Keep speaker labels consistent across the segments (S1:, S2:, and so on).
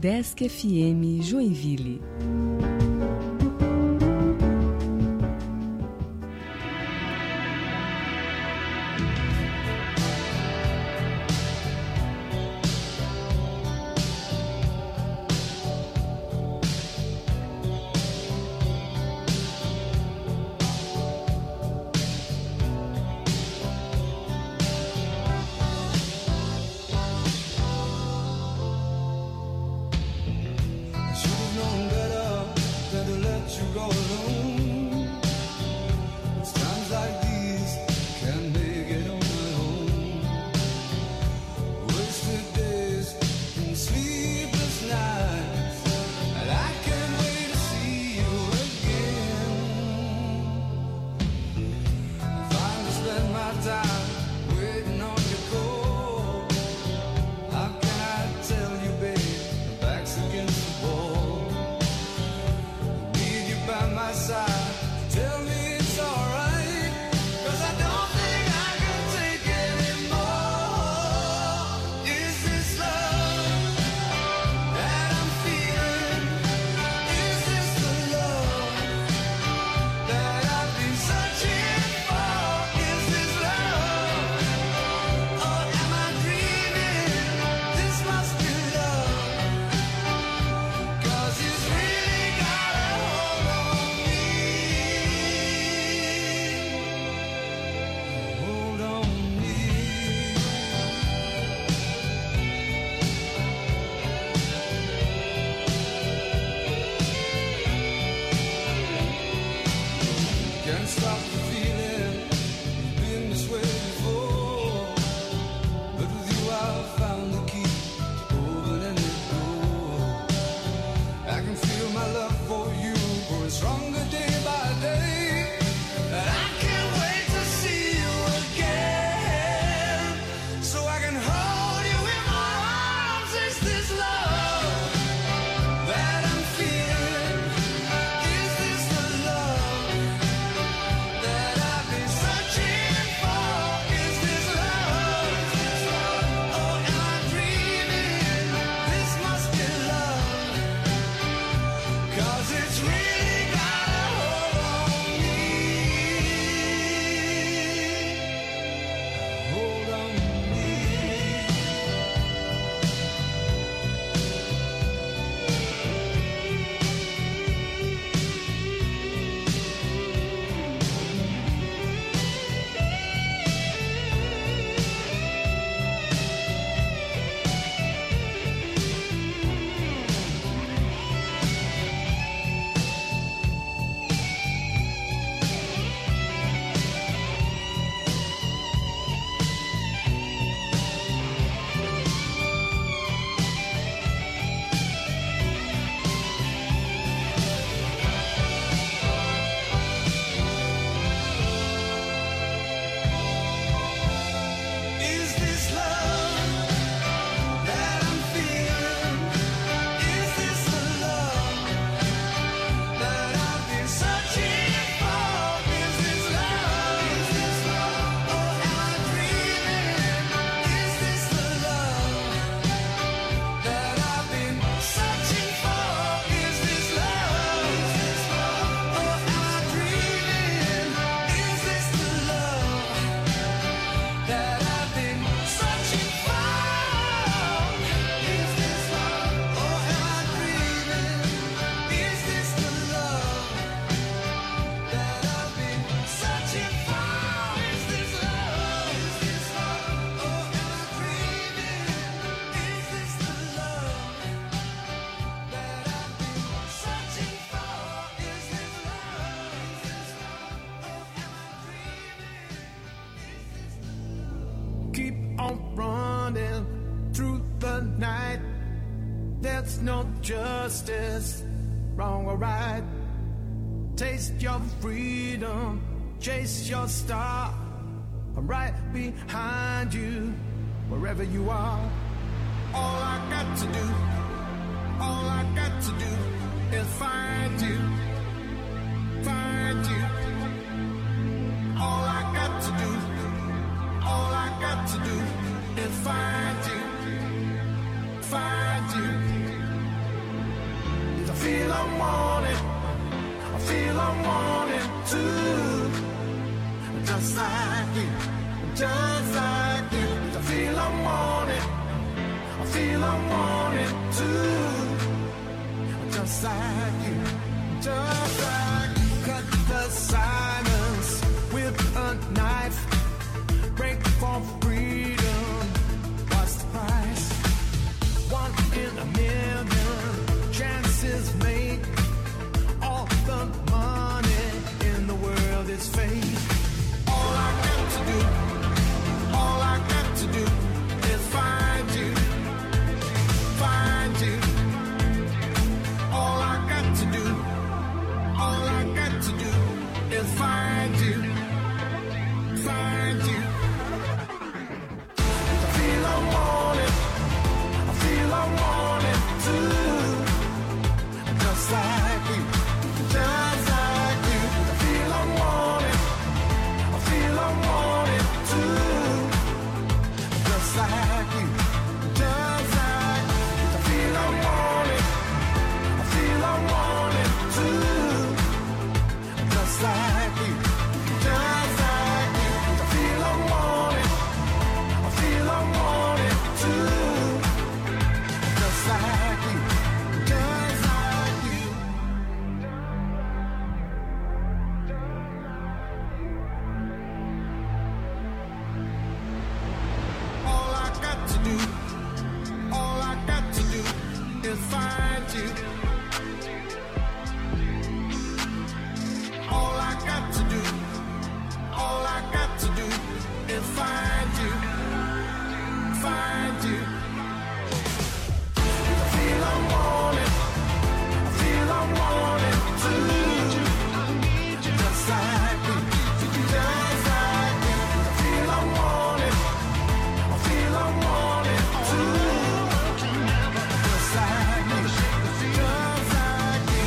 S1: Udesc FM Joinville.
S2: Justice, wrong or right. Taste your freedom, chase your star. I'm right behind you, wherever you are. All I got to do, all I got to do is find you, find you. All I got to do, all I got to do is find you, find you. I'm wanting to, just like you, just like you. I feel I'm wanting, I feel I'm wanting to, just like you, just like you. Cut the silence with a knife, break for freedom. What's the price? 1 in a million chances made. All the money in the world is fake. All I got to do, all I got to do is find you, find you. All I got to do, all I got to do is find you, find you. I feel I want it, I feel I want it too. Just like you, just like you. I feel I want it, I feel I want it too. Just like you, just like you. I feel I want it, I feel I want it too. Just like you, just like you. I feel I want it, I feel I want it too. Just like you, just like you. All I got to do, all I got to do is find you. All I got to do, all I got to do is find you, find you. I feel I want it, I feel I want it too. Just like you, just like you. I feel I want it, I feel I want it too. Just like you, just like you.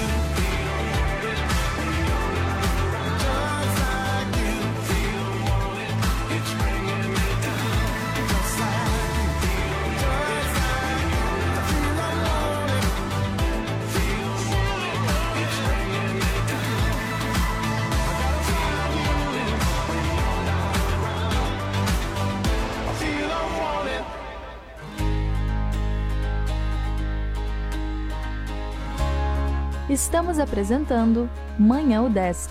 S2: Just like you, it's bringing me down. Just like you, just like you. I feel I want it, it's bringing me down. I gotta find you when you're not around. I feel I want it.
S3: Estamos apresentando Manhã UDESC.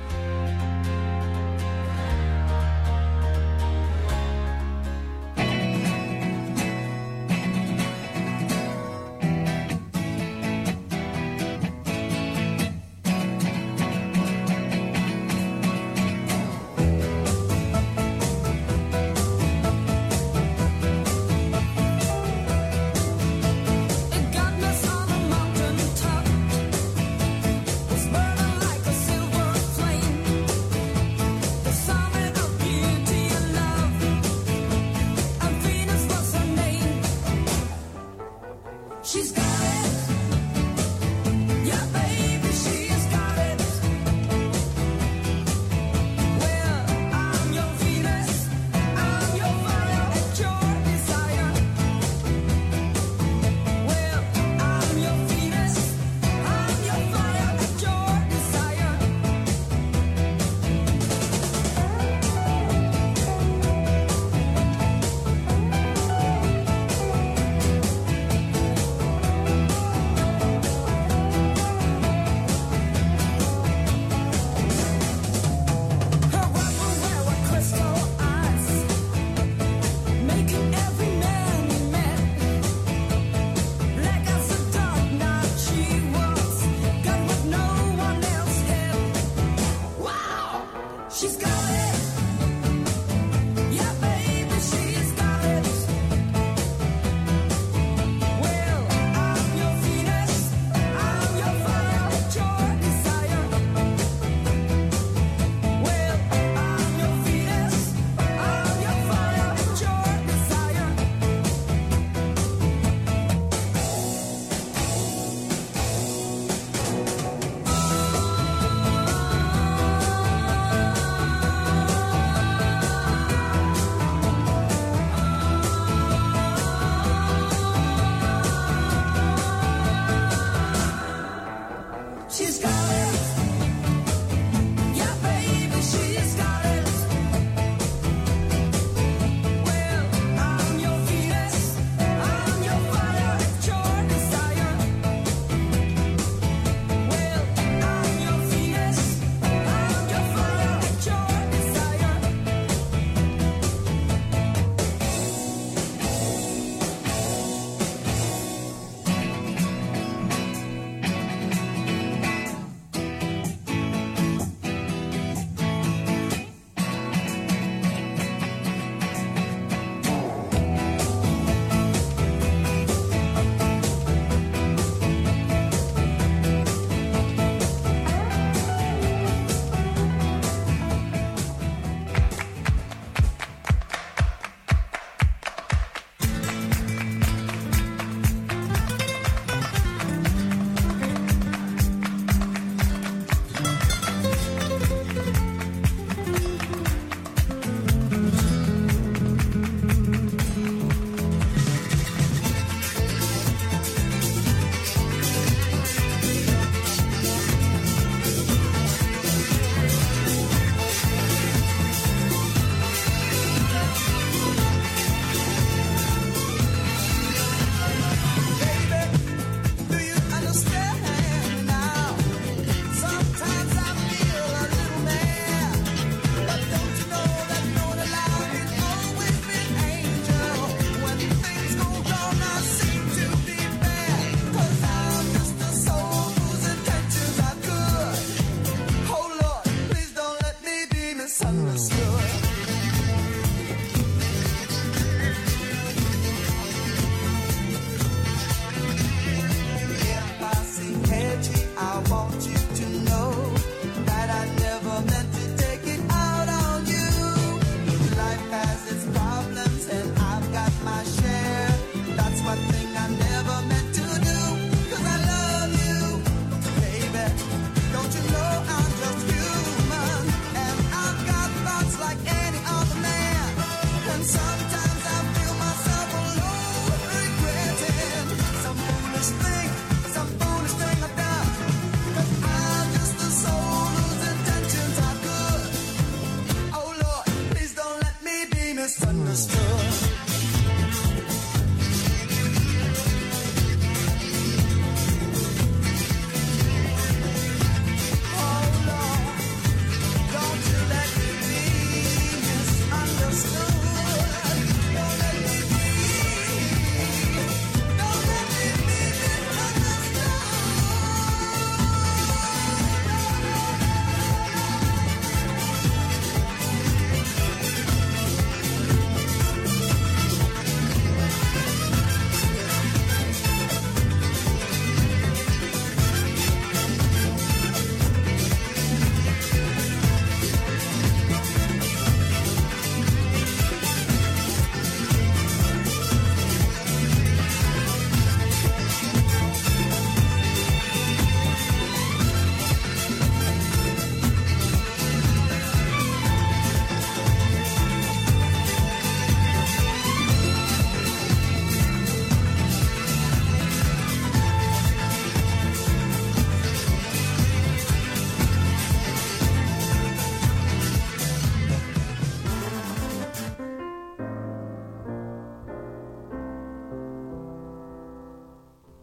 S4: It got us on a mountain top. It's burning like a silver flame.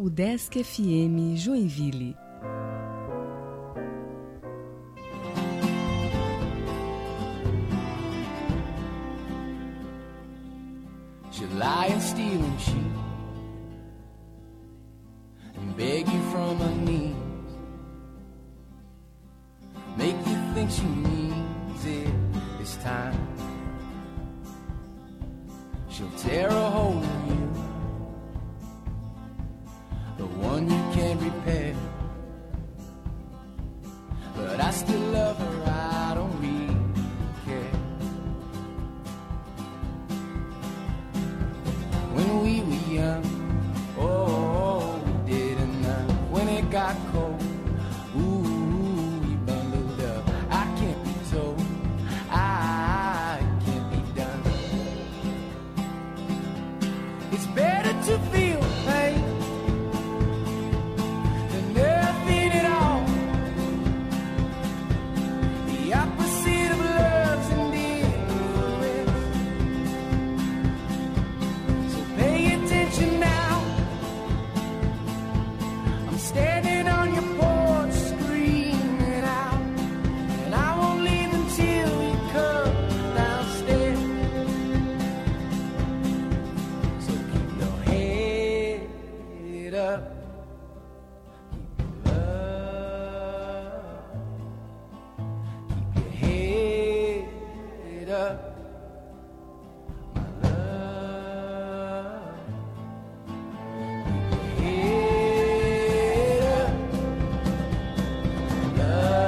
S1: Udesc FM Joinville.
S4: She'll lie and steal and cheat and beg you from her knees, make you think she means it this time. She'll tear a hole in you, the one you can't repair. But I still love her, I don't really care. When we were young, oh, we didn't know. When it got cold, ooh, we bundled up. I can't be told, I can't be done. It's better to feel pain than nothing at all. The opposite of love's indifference. So pay attention now. I'm standing on your porch screaming out, and I won't leave until you come downstairs. So keep your head up, keep your love, keep your head up, my love. Keep your head up, love. Head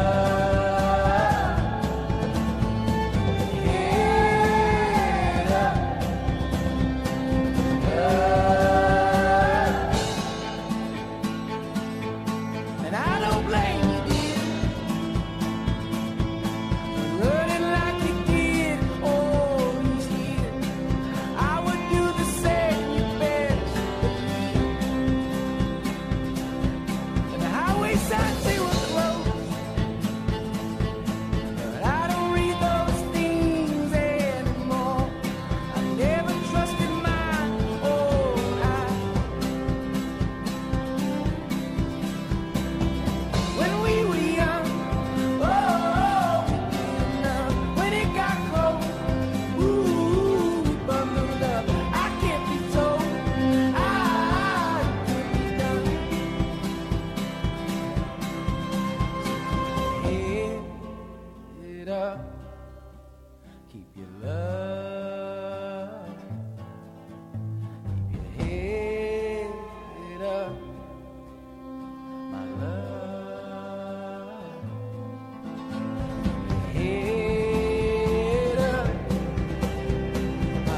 S4: up, love. And I don't blame you, dear, for running like you did all these years. I would do the same, you best believe. And the highway signs, they were closed, but I don't read those things anymore. I never trusted my own eyes. When we were young, oh, we didn't know. When it got cold, ooh, we bundled up. I can't be told, I can't be done. Head up, keep your love, keep your head up, my love. Head up, my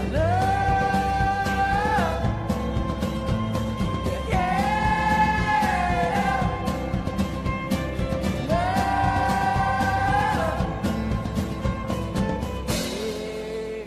S4: love. Keep your head up, love. Head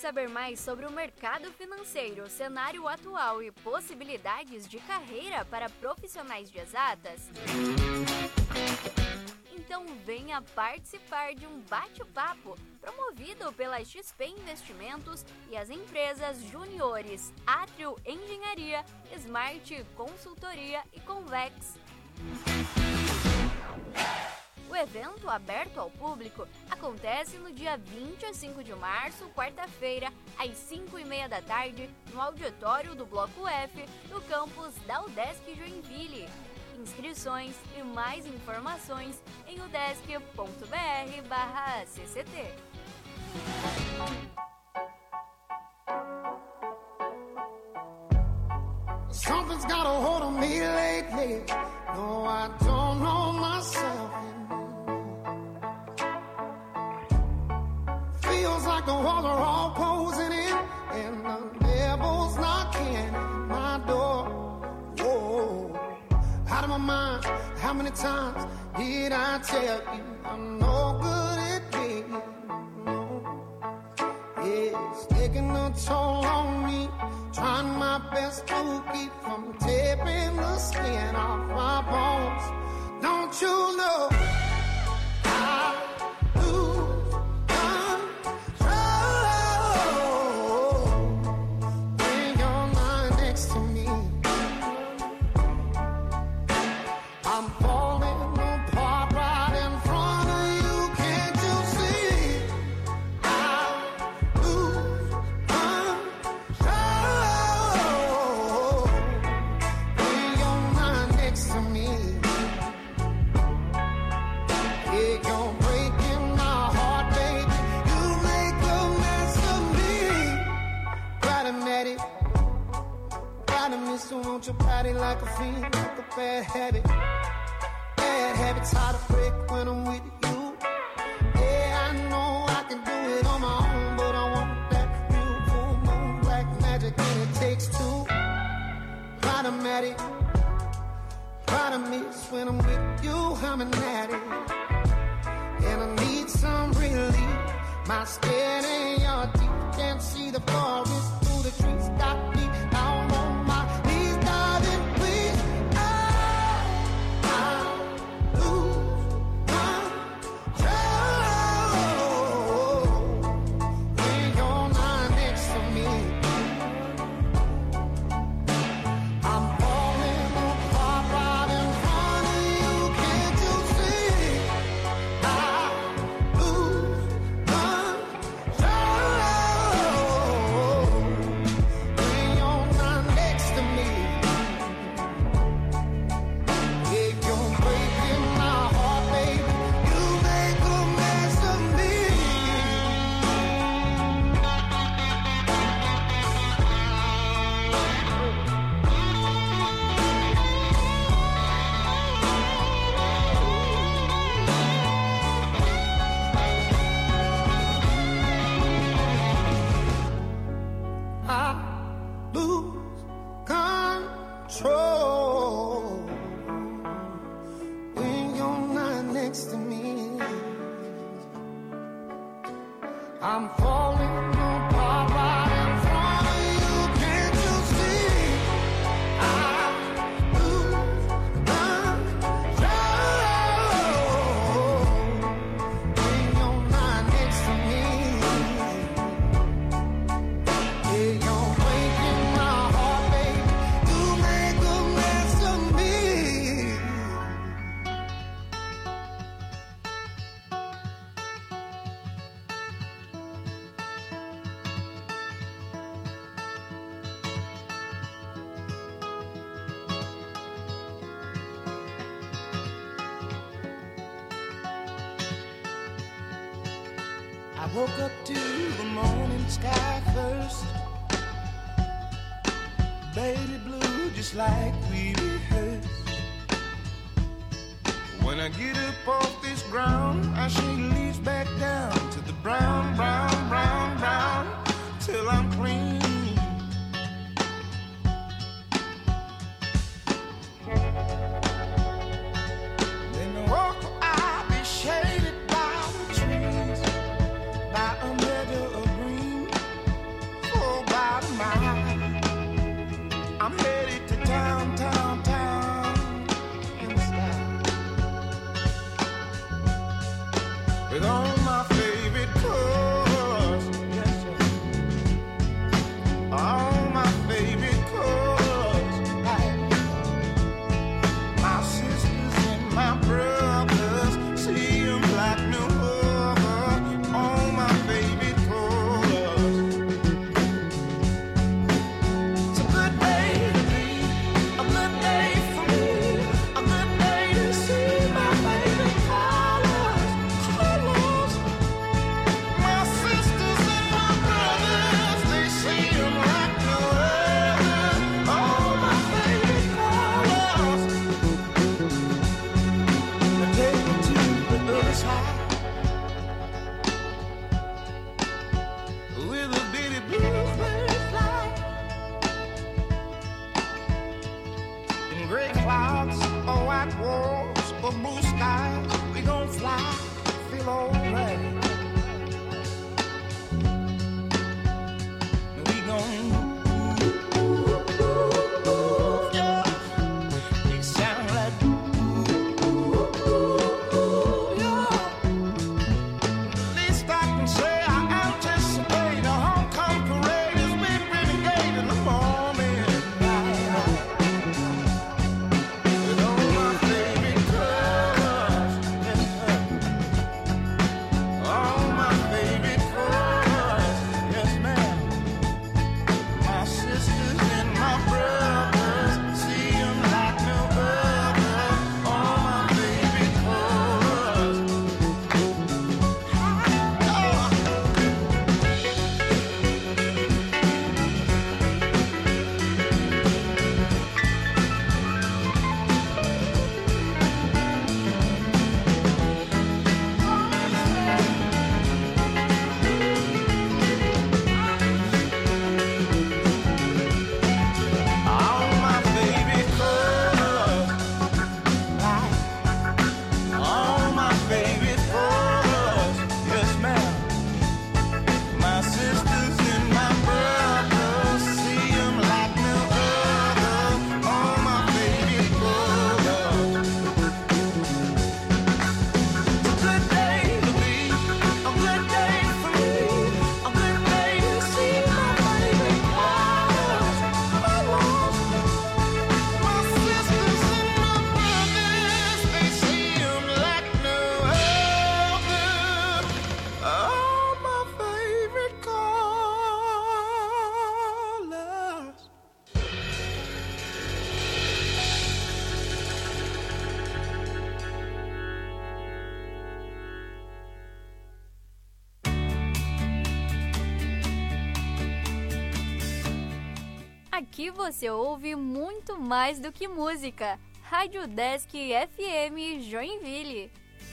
S5: saber mais sobre o mercado financeiro, cenário atual e possibilidades de carreira para profissionais de exatas? Então venha participar de um bate-papo promovido pela XP Investimentos e as empresas juniores Átrio Engenharia, Smart Consultoria e Convex. O evento, aberto ao público, acontece no dia 25 de março, quarta-feira, às 5h30 da tarde, no auditório do Bloco F, do campus da UDESC Joinville. Inscrições e mais informações em udesc.br/cct.
S2: Something's got a hold on me lately. No, I don't know myself anymore. Feels like the walls are all closing in, and the devil's knocking at my door. Whoa, out of my mind. How many times did I tell you I'm no good at being? No, it's taking a toll on me. Trying my best to keep from tearing the skin off my bones. Don't you know I lose control when you're not next to me? I'm falling apart right in front of you. Can't you see? I lose control when you're not next to me. Yeah, you're breaking my heart, baby. You make a mess of me. Problematic. Problem is, so won't you party like a fiend, like a bad habit. Bad habits hard to break when I'm with you. Yeah, I know I can do it on my own, but I want that real full moon, black magic, and it takes two. Problematic. Problem is, when I'm with you, I'm an addict, and I need some relief. My skin in your deep, can't see the forest through the trees. Got me down on my knees, darling, please. I lose control when you're not next to me. I'm falling apart right in front of you. Can't you see? I lose control when you're not next to me. Yeah, you're breaking my heart, baby. You make a mess of me. I lose control when you're not next to me. I'm falling apart right in front of you. Can't you see? I lose control when you're not next to me. Yeah, you're breaking my heart, baby. You make a mess of me. I woke up to the morning sky first. Baby blue, just like we rehearsed. When I get up off this ground, I shake leaves back down to the brown, brown, brown, brown, till I'm clean. Then I walk, I'll be shaded by the trees, by a meadow of green. Gray clouds, or white walls, or blue skies, we gon' fly, feel alright. We gon' yeah. They sound like yeah. Least I can say I anticipate a homecoming parade as we renegade in the morning. With all my favorite colors, all my favorite colors, yes ma'am. My sisters and my brothers, see 'em like no other. All my favorite colors. All my favorite colors, all my favorite colors, yes ma'am. My sisters and my brothers, see 'em like no other. All my favorite colors. It's a good day to be, a good day for me, a good day to see my favorite colors. My sisters and my brothers, they see 'em like no other. All my favorite colors.
S5: Aqui você ouve muito mais do que música. Rádio Desk FM Joinville.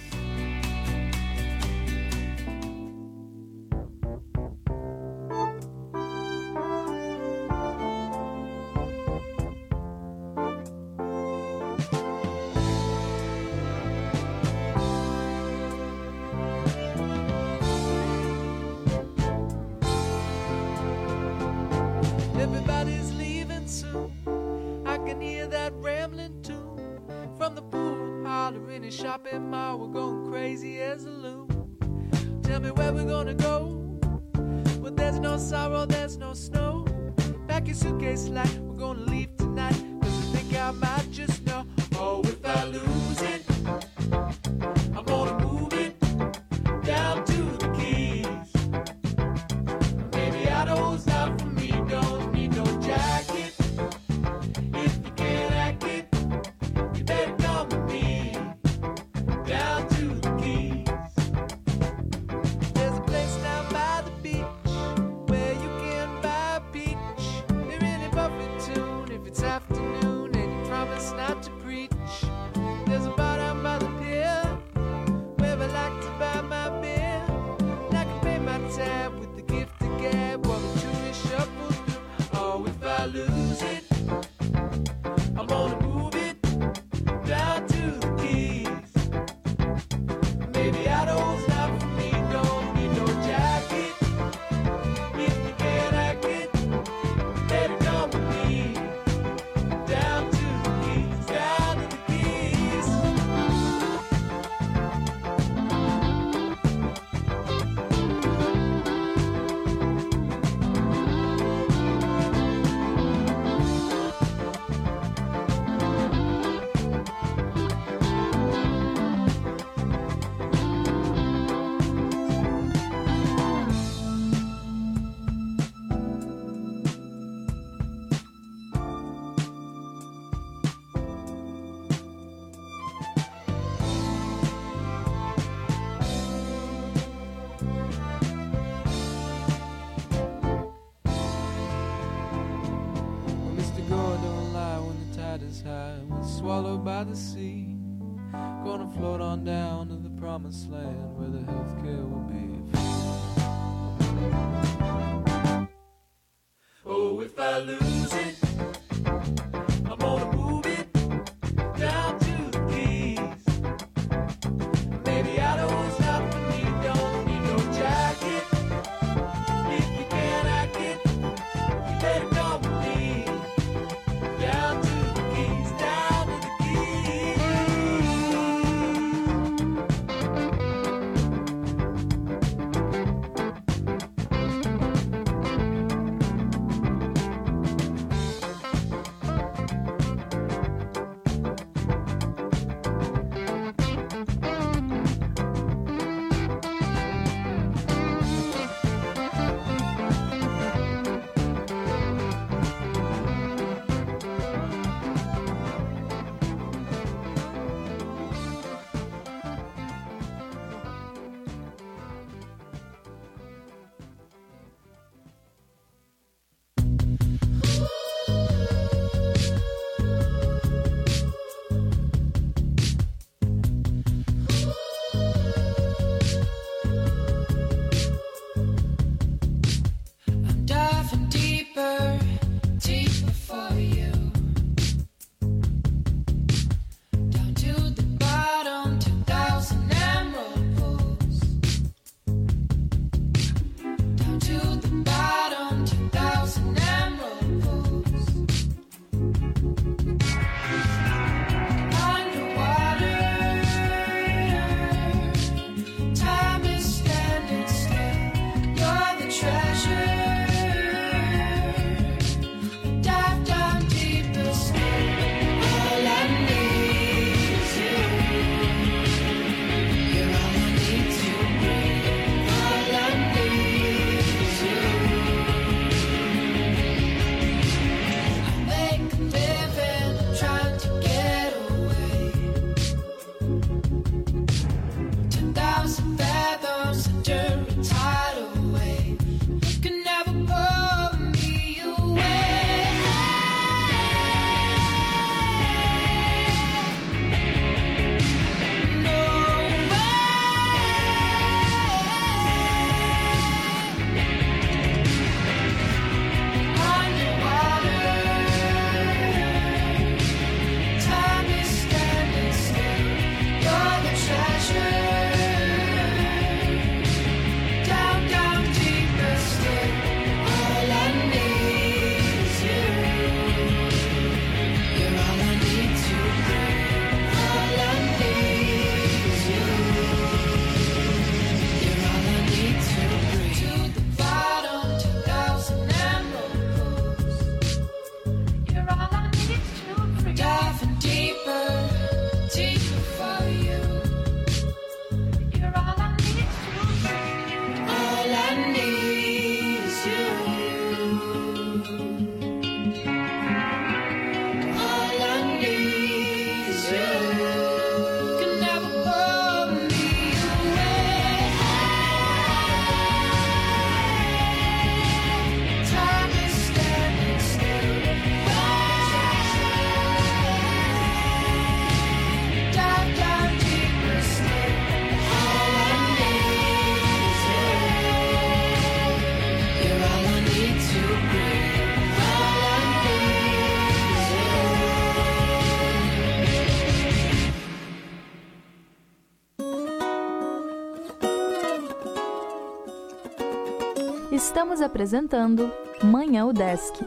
S4: Everybody's leaving soon. I can hear that rambling tune from the pool, hollering and shopping mall. We're going crazy as a loon. Tell me where we're gonna go. Well, there's no sorrow, there's no snow. Pack your suitcase like we're gonna leave tonight. 'Cause I think I might just know. Oh, if I lose it, I'm gonna move it down to the Keys. Maybe Idaho's not for me, don't need no jacket. If you can't hack it, you better come with me down to the Keys. There's a place down by the beach where you can buy a peach. They're really buffet tune if it's afternoon and you promise not to preach. There's a bar down by the pier where I like to buy my beer. And I can pay my tab with the gift of gab while the tourists shuffle through. Oh, if I lose it, I'm gonna move it down to the Keys. Maybe Idaho's not for me, don't need no jacket. If you can't hack it, better come with me down to the Keys, down to the Keys. Mr. Gore don't lie when the tide is high. We're swallowed by the sea. Gonna float on down to the promised land where the healthcare will be free. Oh, if I lose it, I'm gonna move it
S3: Estamos apresentando Manhã UDESC.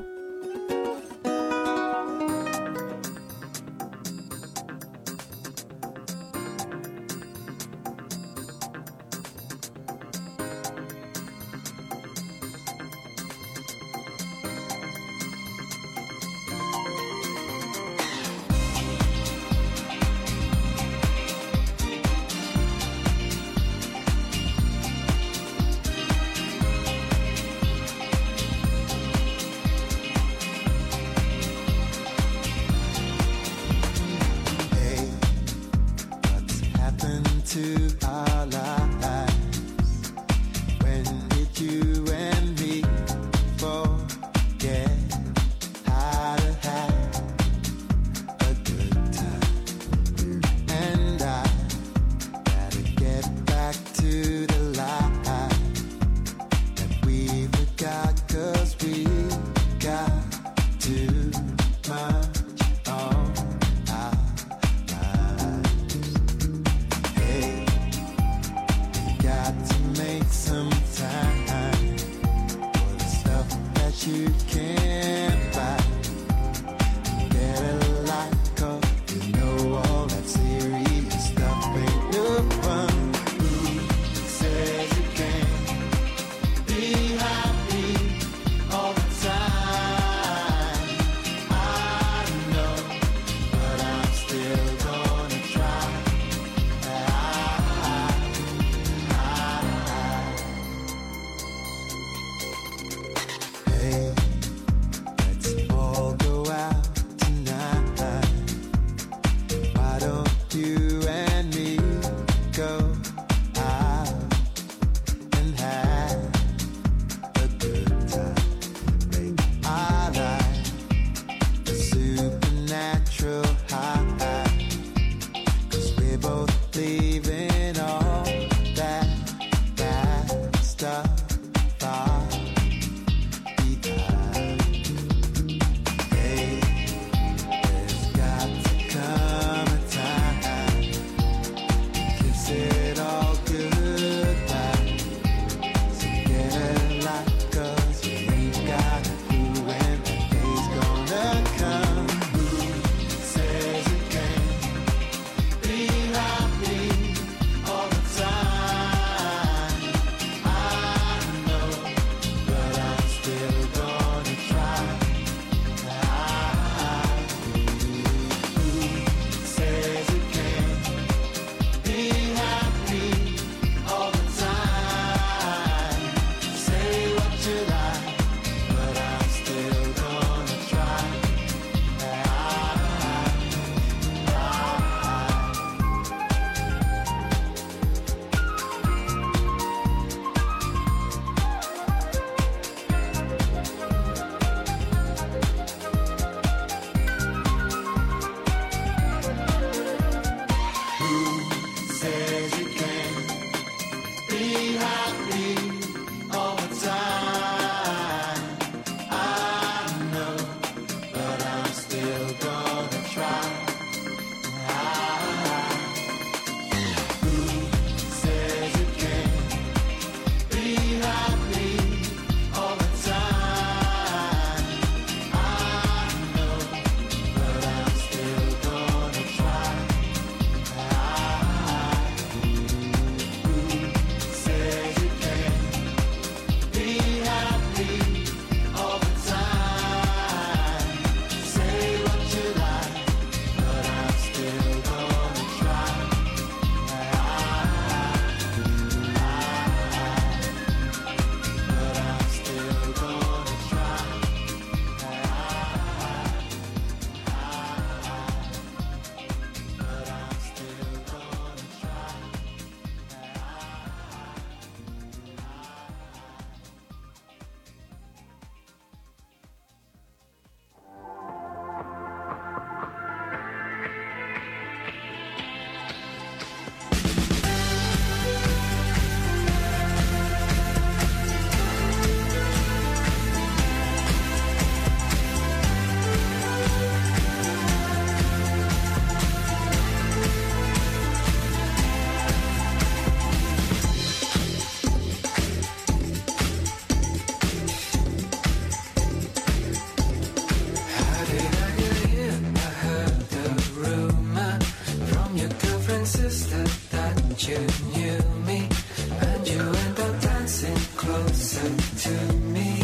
S6: you knew me, and you end up dancing closer to me.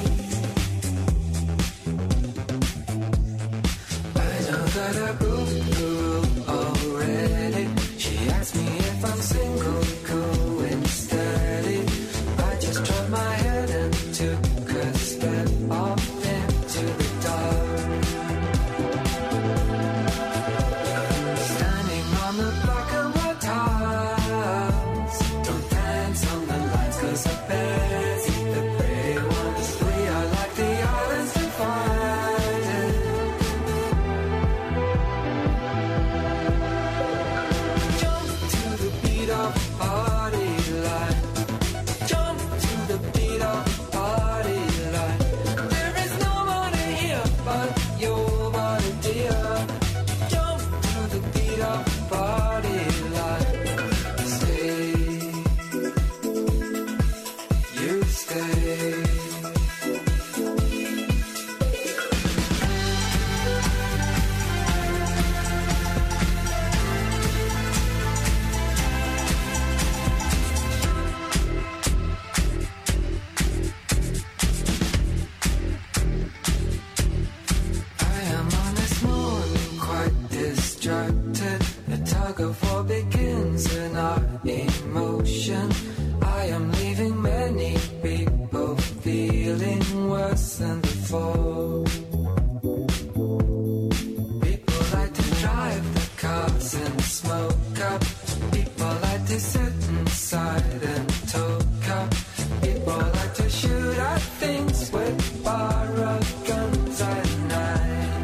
S6: I know that I broke the rule already. She asked me if I'm single, going steady. I just dropped my head and took a step off into the dark. Standing on the black and white tiles, don't dance on the lines 'cause the bears eat the pretty ones. We are like the islands divided. Jump to the beat of a party line. Jump to the beat of a party line. There is no money here but your body, dear. Jump to the beat of a party line. Stay, you stay. I am on this morning quite distracted. The tug of war begins in our emotion. I am leaving many people feeling worse than before. People like to drive the cars and smoke up. People like to sit inside and talk up. People like to shoot at things with borrowed guns at night.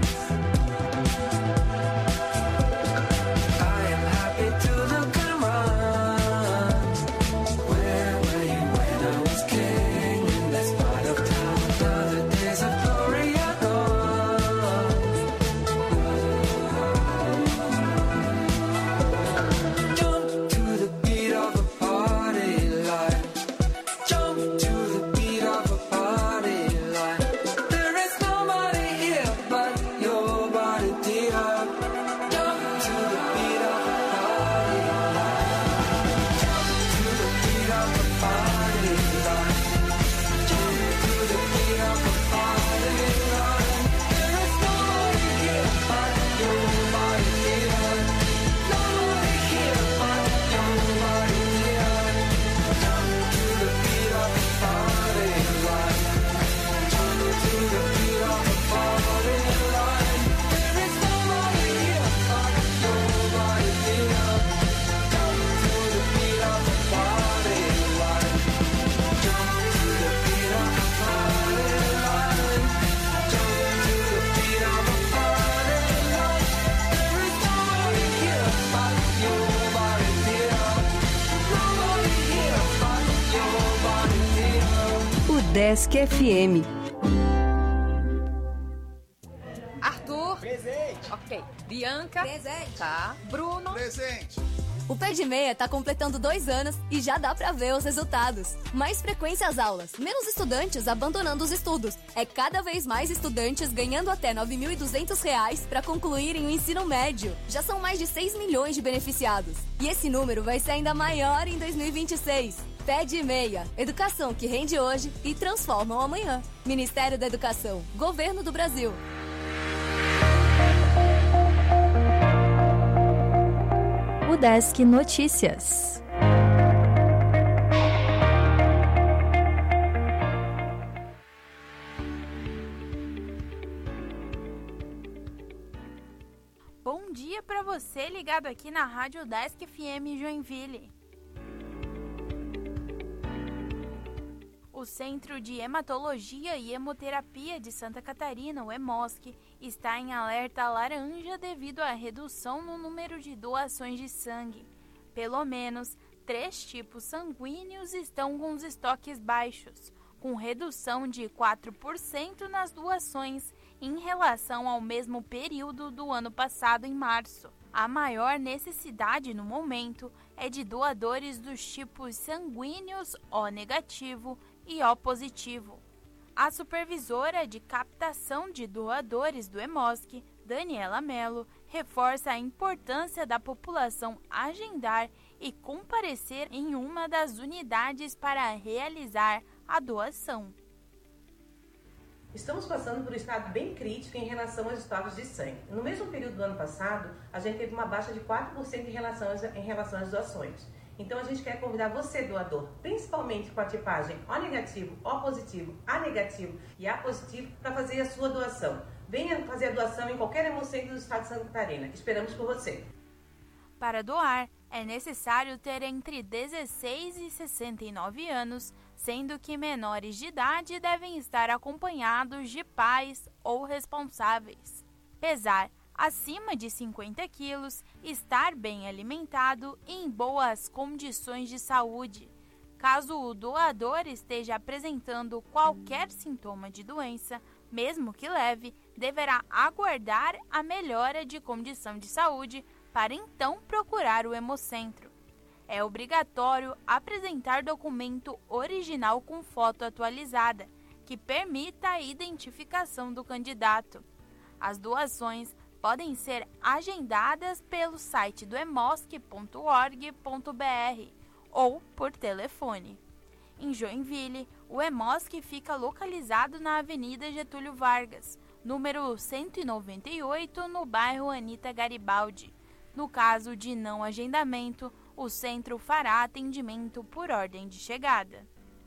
S6: I am happy to look around. Where were you when I was king in this part of town? Now the days of glory are gone. Jump to the beat of a party line. Jump to the beat of a party line. There is nobody here but your body, dear. Jump to the beat of a party line. Jump to the beat of a party line. Jump to the beat of a party line. There is nobody here but your body, dear. Nobody here but your body, dear. Jump to the beat of a party line. Jump to the beat of a party line. There is nobody here but your body, dear. Jump to the beat of a party line. Jump to the beat of a party line. Jump to the beat of a party line. There is nobody here but your body, dear. Nobody here but your body, dear.
S1: O Desk FM.
S7: Arthur. Presente. Ok. Bianca. Presente. Tá. Bruno.
S8: Presente.
S9: O Pé de Meia tá completando 2 anos e já dá pra ver os resultados. Mais frequência às aulas, menos estudantes abandonando os estudos. É cada vez mais estudantes ganhando até R$ 9.200 pra concluírem o ensino médio. Já são mais de 6 milhões de beneficiados. E esse número vai ser ainda maior em 2026. Pé de Meia, educação que rende hoje e transforma o amanhã. Ministério da Educação, Governo do Brasil.
S3: O Desk Notícias.
S5: Bom dia para você ligado aqui na Rádio Desk FM Joinville. O Centro de Hematologia e Hemoterapia de Santa Catarina, o EMOSC, está em alerta laranja devido à redução no número de doações de sangue. Pelo menos 3 tipos sanguíneos estão com os estoques baixos, com redução de 4% nas doações em relação ao mesmo período do ano passado, em março. A maior necessidade no momento é de doadores dos tipos sanguíneos O negativo e O positivo. A supervisora de captação de doadores do EMOSC, Daniela Mello,
S8: reforça a importância da população agendar e comparecer em uma das unidades para realizar a doação.
S10: Estamos passando por um estado bem crítico em relação aos estoques de sangue. No mesmo período do ano passado, a gente teve uma baixa de 4% em relação às doações. Então a gente quer convidar você, doador, principalmente com a tipagem O negativo, O positivo, A negativo e A positivo, para fazer a sua doação. Venha fazer a doação em qualquer hemocentro do estado de Santa Catarina. Esperamos por você.
S8: Para doar, é necessário ter entre 16 e 69 anos, sendo que menores de idade devem estar acompanhados de pais ou responsáveis. Pesar acima de 50 quilos, estar bem alimentado e em boas condições de saúde. Caso o doador esteja apresentando qualquer sintoma de doença, mesmo que leve, deverá aguardar a melhora de condição de saúde para então procurar o hemocentro. É obrigatório apresentar documento original com foto atualizada, que permita a identificação do candidato. As doações podem ser agendadas pelo site do emosc.org.br ou por telefone. Em Joinville, o Emosc fica localizado na Avenida Getúlio Vargas, número 198, no bairro Anita Garibaldi. No caso de não agendamento, o centro fará atendimento por ordem de chegada.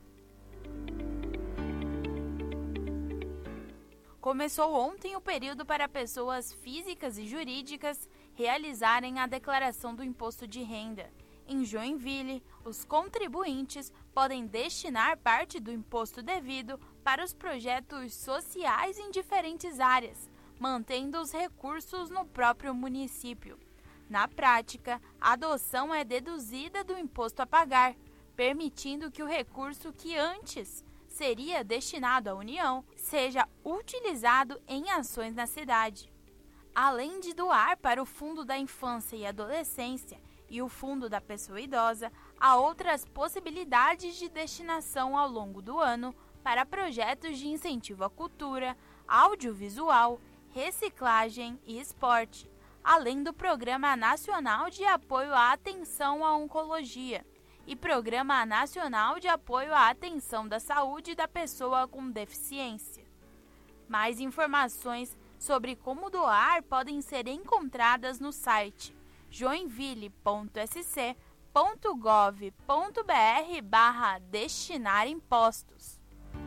S8: Começou ontem o período para pessoas físicas e jurídicas realizarem a declaração do imposto de renda. Em Joinville, os contribuintes podem destinar parte do imposto devido para os projetos sociais em diferentes áreas, mantendo os recursos no próprio município. Na prática, a adoção é deduzida do imposto a pagar, permitindo que o recurso que antes seria destinado à União seja utilizado em ações na cidade. Além de doar para o Fundo da Infância e Adolescência e o Fundo da Pessoa Idosa, há outras possibilidades de destinação ao longo do ano para projetos de incentivo à cultura, audiovisual, reciclagem e esporte, além do Programa Nacional de Apoio à Atenção à Oncologia e Programa Nacional de Apoio à Atenção da Saúde da Pessoa com Deficiência. Mais informações sobre como doar podem ser encontradas no site joinville.sc.gov.br/destinar impostos.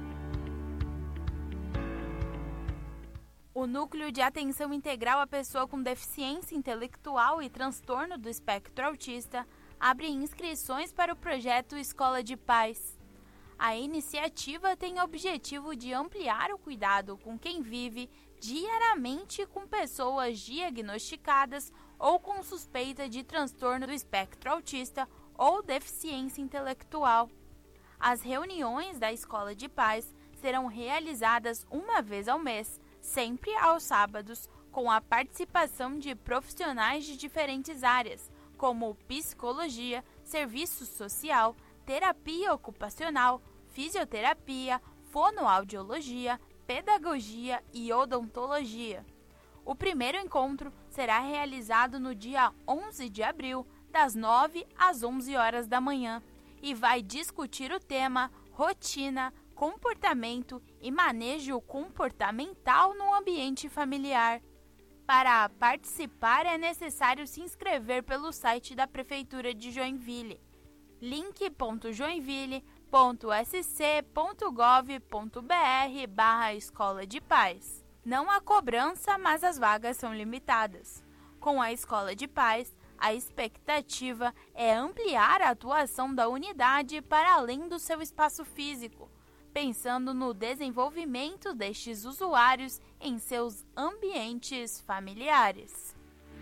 S8: O Núcleo de Atenção Integral à Pessoa com Deficiência Intelectual e Transtorno do Espectro Autista abre inscrições para o projeto Escola de Paz. A iniciativa tem o objetivo de ampliar o cuidado com quem vive diariamente com pessoas diagnosticadas ou com suspeita de transtorno do espectro autista ou deficiência intelectual. As reuniões da Escola de Paz serão realizadas uma vez ao mês, sempre aos sábados, com a participação de profissionais de diferentes áreas, como psicologia, serviço social, terapia ocupacional, fisioterapia, fonoaudiologia, pedagogia e odontologia. O primeiro encontro será realizado no dia 11 de abril, das 9 às 11 horas da manhã, e vai discutir o tema rotina, comportamento e manejo comportamental no ambiente familiar. Para participar é necessário se inscrever pelo site da Prefeitura de Joinville, link.joinville.sc.gov.br/Escola de Paz. Não há cobrança, mas as vagas são limitadas. Com a Escola de Paz, a expectativa é ampliar a atuação da unidade para além do seu espaço físico, pensando no desenvolvimento destes usuários em seus ambientes familiares.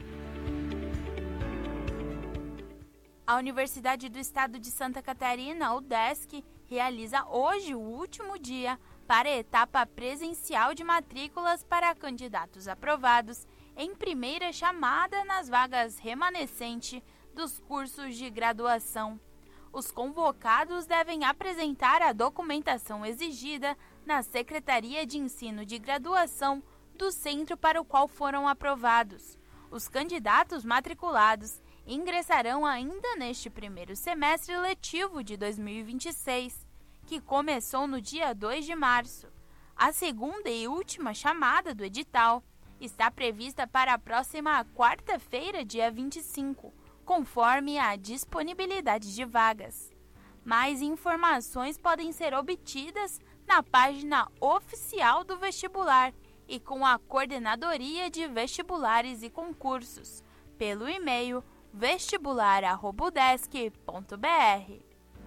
S8: A Universidade do Estado de Santa Catarina, UDESC, realiza hoje o último dia para a etapa presencial de matrículas para candidatos aprovados em primeira chamada nas vagas remanescentes dos cursos de graduação. Os convocados devem apresentar a documentação exigida na Secretaria de Ensino de Graduação do centro para o qual foram aprovados. Os candidatos matriculados ingressarão ainda neste primeiro semestre letivo de 2026, que começou no dia 2 de março. A segunda e última chamada do edital está prevista para a próxima quarta-feira, dia 25, conforme a disponibilidade de vagas. Mais informações podem ser obtidas na página oficial do vestibular e com a Coordenadoria de Vestibulares e Concursos, pelo e-mail vestibular@udesc.br.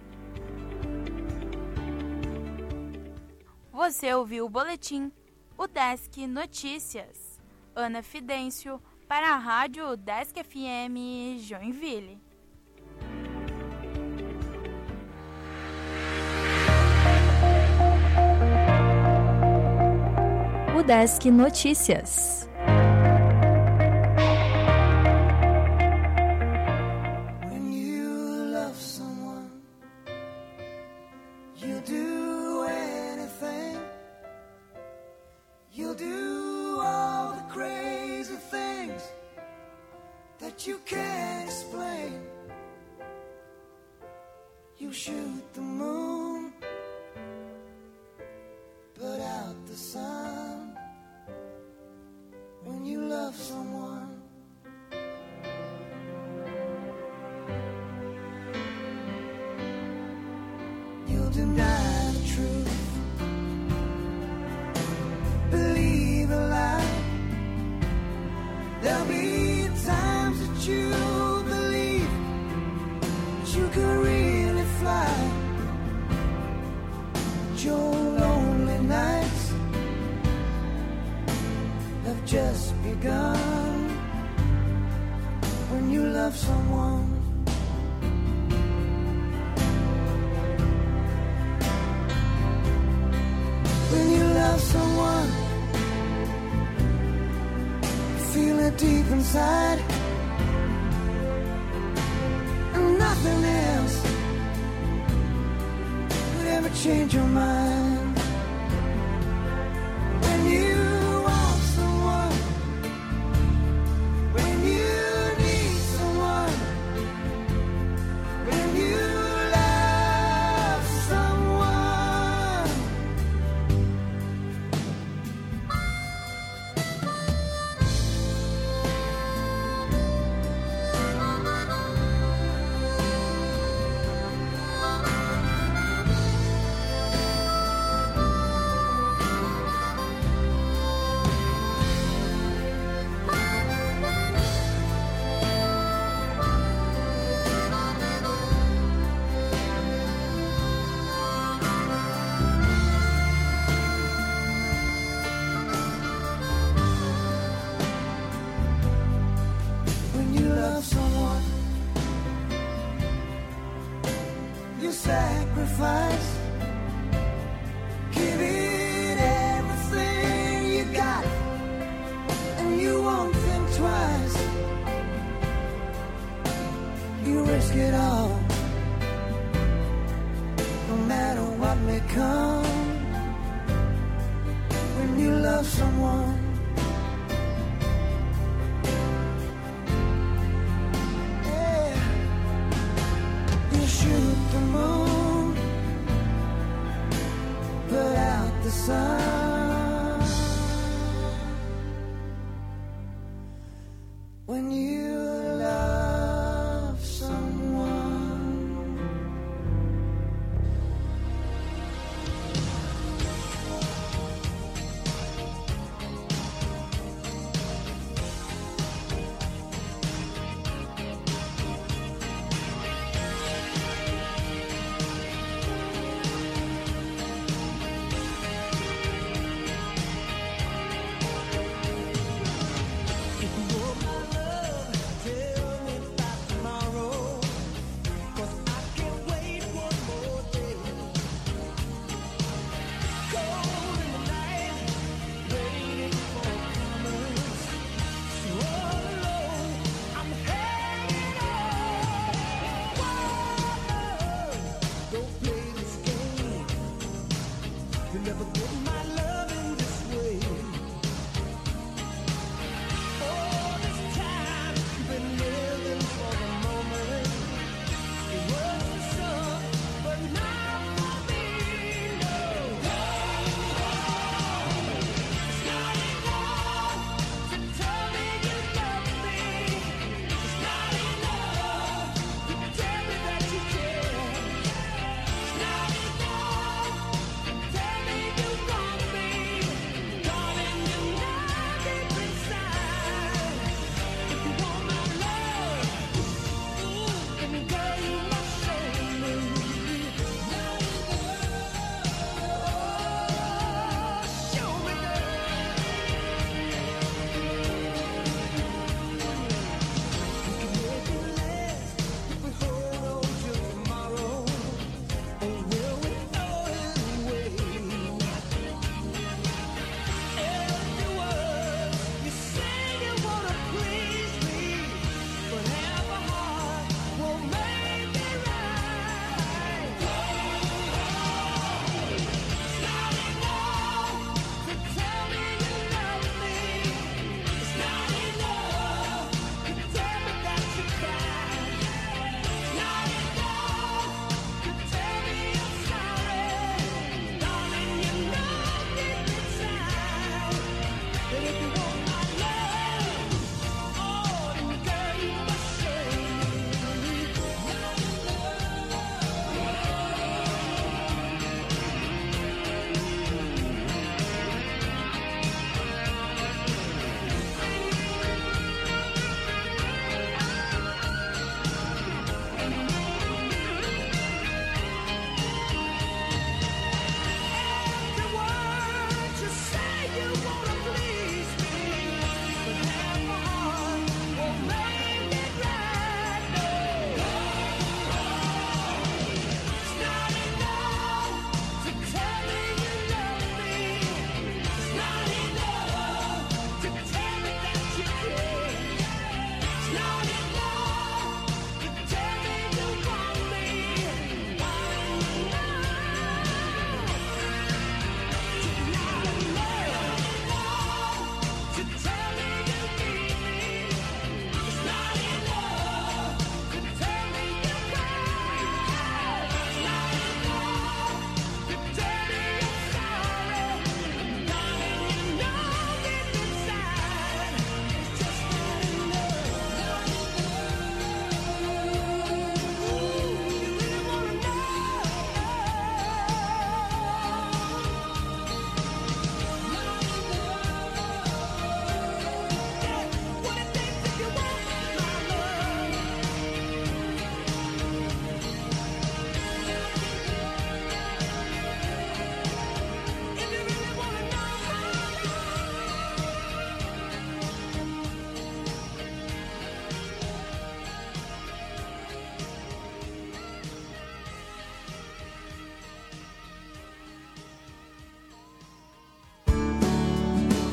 S8: Você ouviu o boletim UDESC Notícias. Ana Fidêncio, para a Rádio UDESC FM Joinville.
S3: UDESC Notícias.
S2: When you love someone, you do anything. You'll do all the crazy things that you can't explain. You shoot the moon, put out the sun. When you love someone, you'll deny the truth, believe a lie. There'll be times that you believe that you could really fly. But your lonely nights have just begun. When you love someone, when you love someone, you feel it deep inside, and nothing else could ever change your mind. When you want someone, when you need someone, when you love someone, when you love someone, you sacrifice, give it everything you got, and you won't think twice. You risk it all, no matter what may come. When you love someone, yeah, you shoot the moon, put out the sun. When you love someone,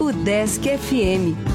S1: O Desk FM.